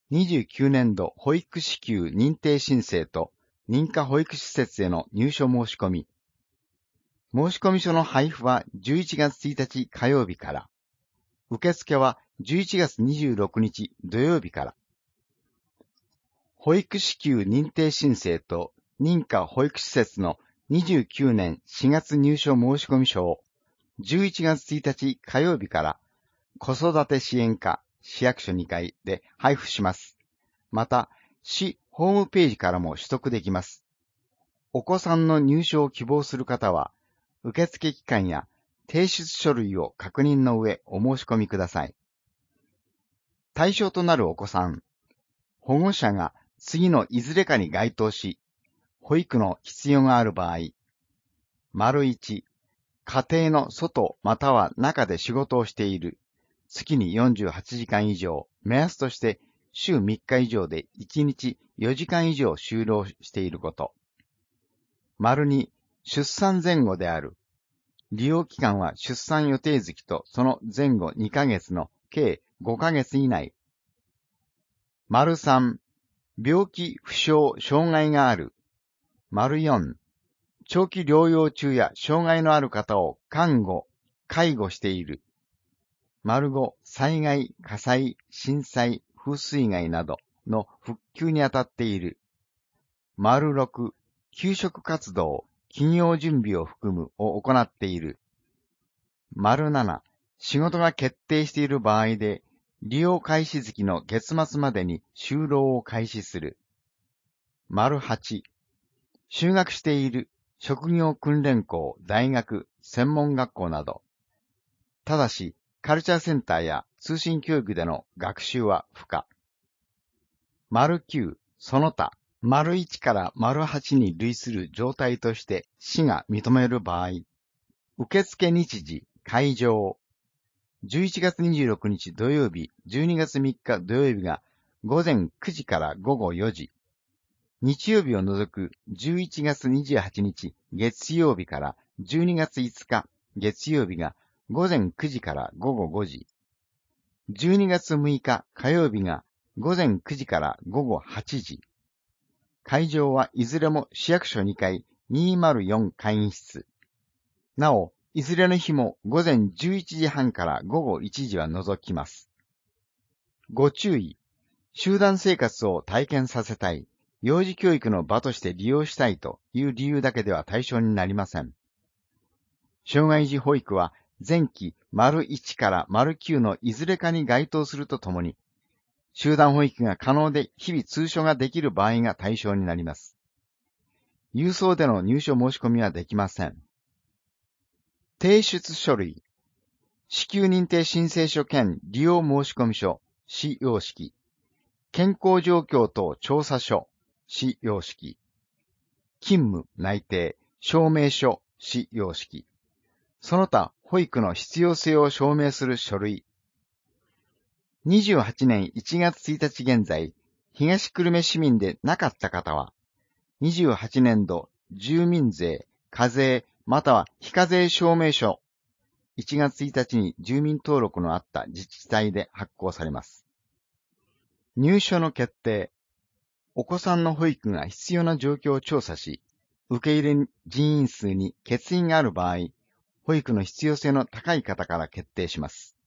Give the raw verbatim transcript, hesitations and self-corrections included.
にじゅうきゅうねんど保育支給認定申請と認可保育施設への入所申し込み。申込書の配布はじゅういちがつついたち火曜日から。受付はじゅういちがつにじゅうろくにち土曜日から。保育支給認定申請と認可保育施設のにじゅうきゅうねんしがつ入所申込書をじゅういちがつついたち火曜日から子育て支援課市役所にかいで配布します。また、市ホームページからも取得できます。お子さんの入所を希望する方は、受付期間や提出書類を確認の上お申し込みください。対象となるお子さん、保護者が次のいずれかに該当し、保育の必要がある場合、丸いち、家庭の外または中で仕事をしている、月によんじゅうはちじかん以上、目安として週みっか以上でいちにちよじかん以上就労していること。丸に、出産前後である。利用期間は出産予定月とその前後にかげつの計ごかげつ以内。丸さん、病気、負傷、障害がある。丸よん、長期療養中や障害のある方を看護、介護している。丸ご、災害、火災、震災、風水害などの復旧にあたっている。丸ろく、給食活動、企業準備を含むを行っている。丸なな、仕事が決定している場合で、利用開始月の月末までに就労を開始する。丸はち、就学している職業訓練校、大学、専門学校など。ただし、カルチャーセンターや通信教育での学習は不可。丸きゅう、その他、丸いちから丸はちに類する状態として市が認める場合、受付日時、会場、じゅういちがつにじゅうろくにち土曜日、じゅうにがつみっか土曜日がごぜんくじからごごよじ、日曜日を除くじゅういちがつにじゅうはちにち月曜日からじゅうにがついつか月曜日がごぜんくじからごごごじ、じゅうにがつむいか火曜日がごぜんくじからごごはちじ、会場はいずれも市役所にかいにひゃくよん会議室。なお、いずれの日もごぜんじゅういちじはんからごごいちじは除きます。ご注意。集団生活を体験させたい、幼児教育の場として利用したいという理由だけでは対象になりません。障害児保育は前期丸いちから丸きゅうのいずれかに該当するとともに、集団保育が可能で日々通所ができる場合が対象になります。郵送での入所申し込みはできません。提出書類、支給認定申請書兼利用申込書、市様式、健康状況等調査書、市様式、勤務内定、証明書、市様式、その他保育の必要性を証明する書類。にじゅうはちねんいちがつついたち現在、東久留米市民でなかった方は、にじゅうはちねんど住民税、課税、または非課税証明書、いちがつついたちに住民登録のあった自治体で発行されます。入所の決定。お子さんの保育が必要な状況を調査し、受け入れ人員数に欠員がある場合、保育の必要性の高い方から決定します。